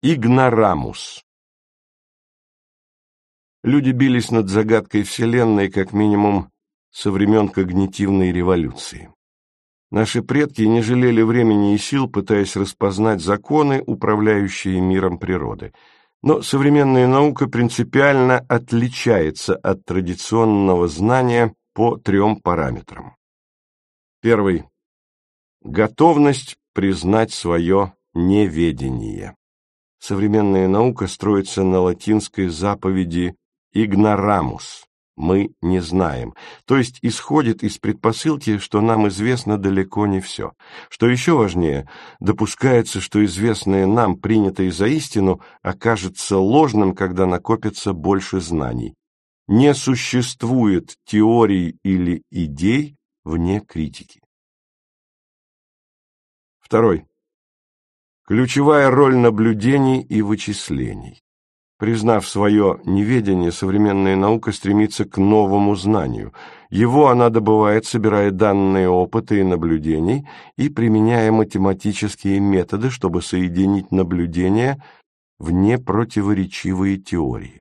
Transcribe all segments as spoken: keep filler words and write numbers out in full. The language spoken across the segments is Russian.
Игнорамус. Люди бились над загадкой Вселенной как минимум со времен когнитивной революции. Наши предки не жалели времени и сил, пытаясь распознать законы, управляющие миром природы. Но современная наука принципиально отличается от традиционного знания по трем параметрам. Первый. Готовность признать свое неведение. Современная наука строится на латинской заповеди «игнорамус» – «мы не знаем», то есть исходит из предпосылки, что нам известно далеко не все. Что еще важнее, допускается, что известное нам, принятое за истину, окажется ложным, когда накопится больше знаний. Не существует теорий или идей вне критики. Второй. Ключевая роль наблюдений и вычислений. Признав свое неведение, современная наука стремится к новому знанию. Его она добывает, собирая данные опыта и наблюдений и применяя математические методы, чтобы соединить наблюдения в непротиворечивые теории.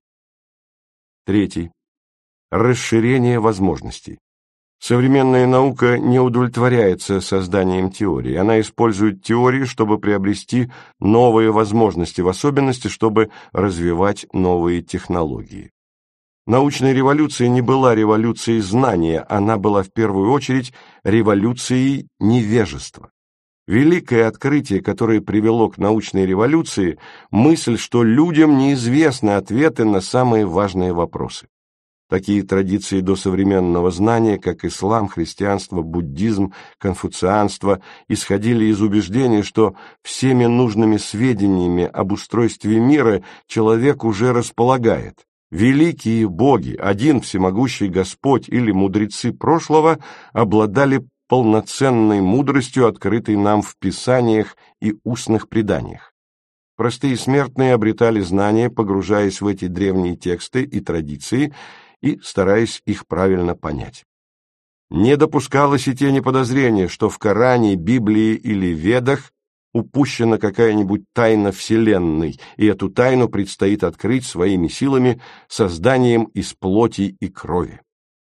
Третий. Расширение возможностей. Современная наука не удовлетворяется созданием теорий. Она использует теории, чтобы приобрести новые возможности, в особенности, чтобы развивать новые технологии. Научная революция не была революцией знания, она была в первую очередь революцией невежества. Великое открытие, которое привело к научной революции, мысль, что людям неизвестны ответы на самые важные вопросы. Такие традиции досовременного знания, как ислам, христианство, буддизм, конфуцианство, исходили из убеждения, что всеми нужными сведениями об устройстве мира человек уже располагает. Великие боги, один всемогущий Господь или мудрецы прошлого обладали полноценной мудростью, открытой нам в писаниях и устных преданиях. Простые смертные обретали знания, погружаясь в эти древние тексты и традиции, и стараясь их правильно понять. Не допускалось и тени подозрения, что в Коране, Библии или Ведах упущена какая-нибудь тайна Вселенной, и эту тайну предстоит открыть своими силами, созданием из плоти и крови.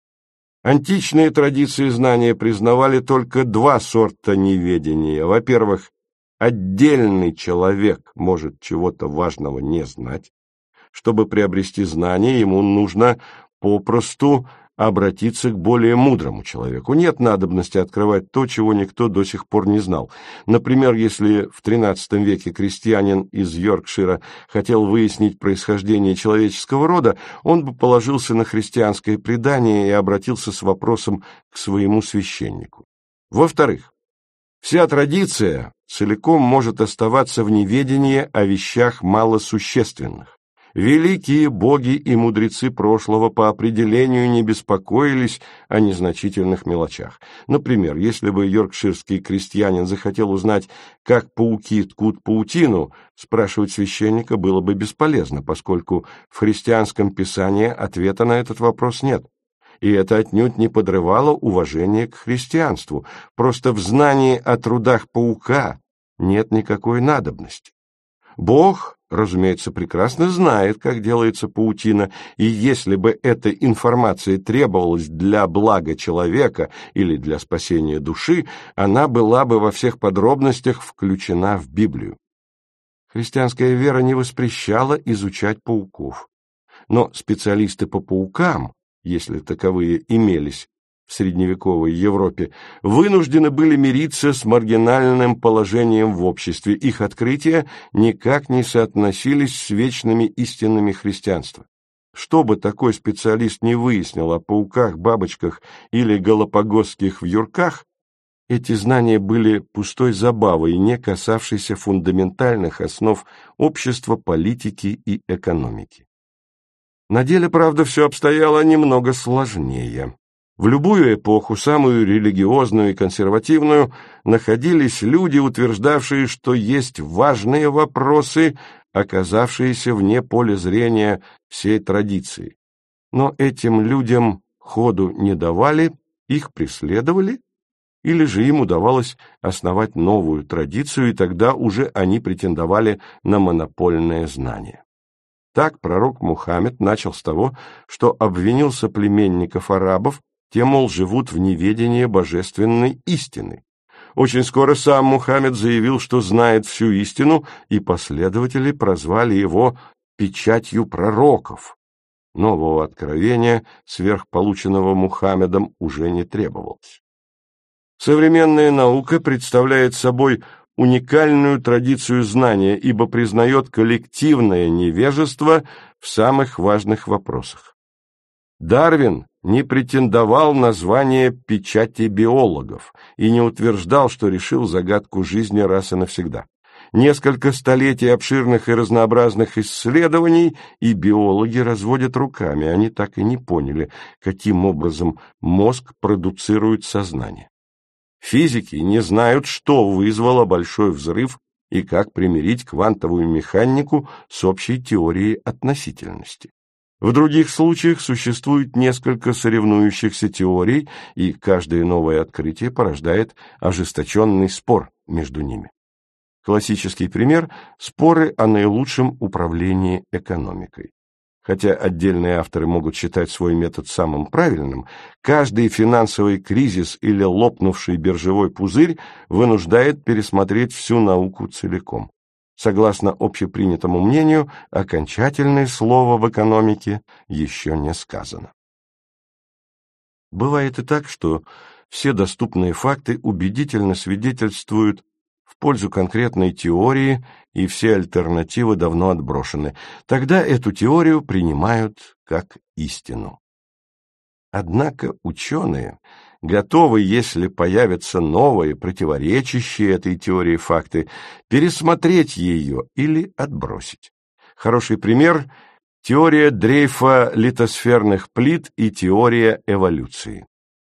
Античные традиции знания признавали только два сорта неведения. Во-первых, отдельный человек может чего-то важного не знать. Чтобы приобрести знание, ему нужно попросту обратиться к более мудрому человеку. Нет надобности открывать то, чего никто до сих пор не знал. Например, если в тринадцатом веке крестьянин из Йоркшира хотел выяснить происхождение человеческого рода, он бы положился на христианское предание и обратился с вопросом к своему священнику. Во-вторых, вся традиция целиком может оставаться в неведении о вещах малосущественных. Великие боги и мудрецы прошлого по определению не беспокоились о незначительных мелочах. Например, если бы йоркширский крестьянин захотел узнать, как пауки ткут паутину, спрашивать священника было бы бесполезно, поскольку в христианском писании ответа на этот вопрос нет. И это отнюдь не подрывало уважение к христианству. Просто в знании о трудах паука нет никакой надобности. Бог, разумеется, прекрасно знает, как делается паутина, и если бы эта информация требовалась для блага человека или для спасения души, она была бы во всех подробностях включена в Библию. Христианская вера не воспрещала изучать пауков, но специалисты по паукам, если таковые имелись в средневековой Европе, вынуждены были мириться с маргинальным положением в обществе. Их открытия никак не соотносились с вечными истинами христианства. Что бы такой специалист не выяснил о пауках, бабочках или галапагосских вьюрках, эти знания были пустой забавой, не касавшейся фундаментальных основ общества, политики и экономики. На деле, правда, все обстояло немного сложнее. В любую эпоху, самую религиозную и консервативную, находились люди, утверждавшие, что есть важные вопросы, оказавшиеся вне поля зрения всей традиции. Но этим людям ходу не давали, их преследовали или же им удавалось основать новую традицию, и тогда уже они претендовали на монопольное знание. Так пророк Мухаммед начал с того, что обвинил соплеменников арабов, те, мол, живут в неведении божественной истины. Очень скоро сам Мухаммед заявил, что знает всю истину, и последователи прозвали его «печатью пророков». Нового откровения, сверхполученного Мухаммедом, уже не требовалось. Современная наука представляет собой уникальную традицию знания, ибо признает коллективное невежество в самых важных вопросах. Дарвин не претендовал на звание печати биологов и не утверждал, что решил загадку жизни раз и навсегда. Несколько столетий обширных и разнообразных исследований, и биологи разводят руками, они так и не поняли, каким образом мозг продуцирует сознание. Физики не знают, что вызвало большой взрыв и как примирить квантовую механику с общей теорией относительности. В других случаях существует несколько соревнующихся теорий, и каждое новое открытие порождает ожесточенный спор между ними. Классический пример – споры о наилучшем управлении экономикой. Хотя отдельные авторы могут считать свой метод самым правильным, каждый финансовый кризис или лопнувший биржевой пузырь вынуждает пересмотреть всю науку целиком. Согласно общепринятому мнению, окончательное слово в экономике еще не сказано. Бывает и так, что все доступные факты убедительно свидетельствуют в пользу конкретной теории, и все альтернативы давно отброшены. Тогда эту теорию принимают как истину. Однако ученые готовы, если появятся новые, противоречащие этой теории факты, пересмотреть ее или отбросить. Хороший пример – теория дрейфа литосферных плит и теория эволюции.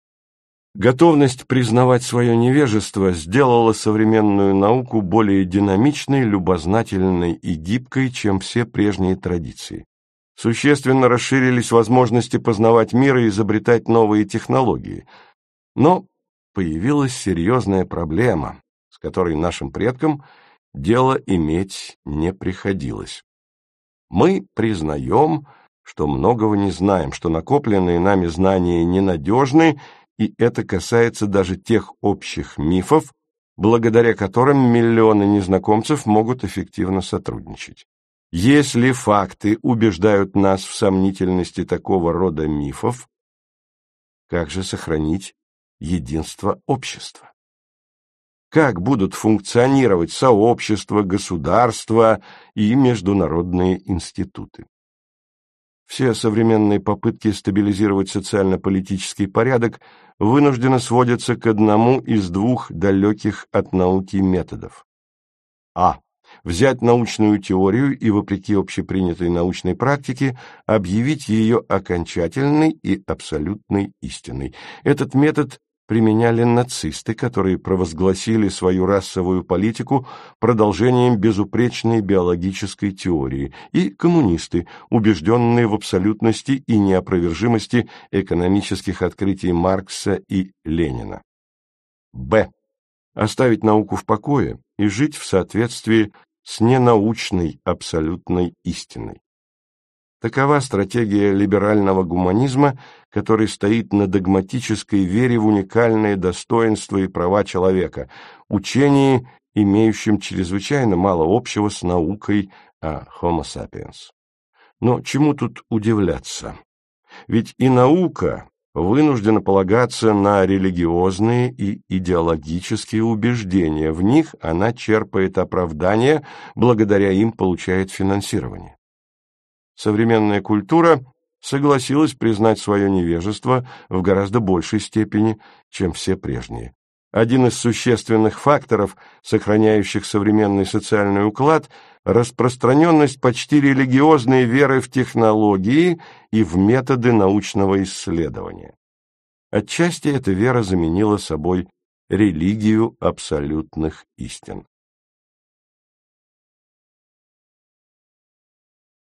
Готовность признавать свое невежество сделала современную науку более динамичной, любознательной и гибкой, чем все прежние традиции. Существенно расширились возможности познавать мир и изобретать новые технологии. Но появилась серьезная проблема, с которой нашим предкам дело иметь не приходилось. Мы признаем, что многого не знаем, что накопленные нами знания ненадежны, и это касается даже тех общих мифов, благодаря которым миллионы незнакомцев могут эффективно сотрудничать. Если факты убеждают нас в сомнительности такого рода мифов, как же сохранить единство общества? Как будут функционировать сообщества, государства и международные институты? Все современные попытки стабилизировать социально-политический порядок вынужденно сводятся к одному из двух далеких от науки методов. А. Взять научную теорию и, вопреки общепринятой научной практике, объявить ее окончательной и абсолютной истиной. Этот метод применяли нацисты, которые провозгласили свою расовую политику продолжением безупречной биологической теории, и коммунисты, убежденные в абсолютности и неопровержимости экономических открытий Маркса и Ленина. Б. Оставить науку в покое и жить в соответствии с ненаучной абсолютной истиной. Такова стратегия либерального гуманизма, который стоит на догматической вере в уникальные достоинства и права человека, учении, имеющем чрезвычайно мало общего с наукой о Homo sapiens. Но чему тут удивляться? Ведь и наука вынуждена полагаться на религиозные и идеологические убеждения, в них она черпает оправдание, благодаря им получает финансирование. Современная культура согласилась признать свое невежество в гораздо большей степени, чем все прежние. Один из существенных факторов, сохраняющих современный социальный уклад, распространенность почти религиозной веры в технологии и в методы научного исследования. Отчасти эта вера заменила собой религию абсолютных истин.